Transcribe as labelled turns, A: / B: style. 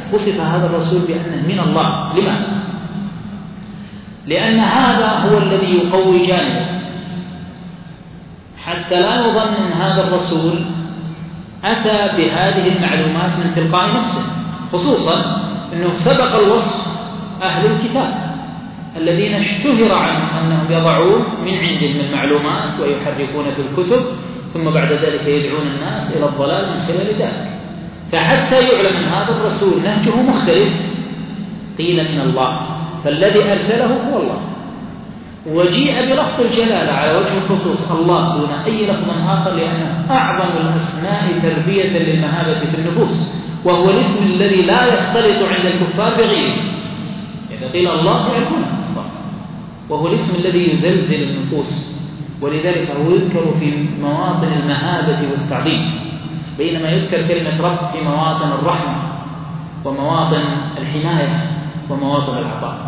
A: وصف هذا الرسول بأنه من الله. لماذا؟ لأن هذا هو الذي يقوي جانبه، حتى لا يظن أن هذا الرسول أتى بهذه المعلومات من تلقاء نفسه، خصوصا أنه سبق الوصف أهل الكتاب الذين اشتهر عنهم أنهم يضعون من عندهم المعلومات ويحرفون في الكتب، ثم بعد ذلك يدعون الناس إلى الضلال من خلال ذلك. فحتى يعلم أن هذا الرسول نهجه مختلف قيل من الله، فالذي أرسله هو الله، وجيء بلفظ الجلالة على وجه الخصوص الله دون أي لفظ آخر، لأنه أعظم الأسماء تربية للمهابة في النفوس، وهو الاسم الذي لا يختلط عند الكفار بغيره. إذا قيل الله يعرفون الكفار، وهو الاسم الذي يزلزل النفوس، ولذلك هو يذكر في مواطن المهابة والتعظيم، بينما يذكر كلمة رب في مواطن الرحمة ومواطن الحماية ومواطن العطاء.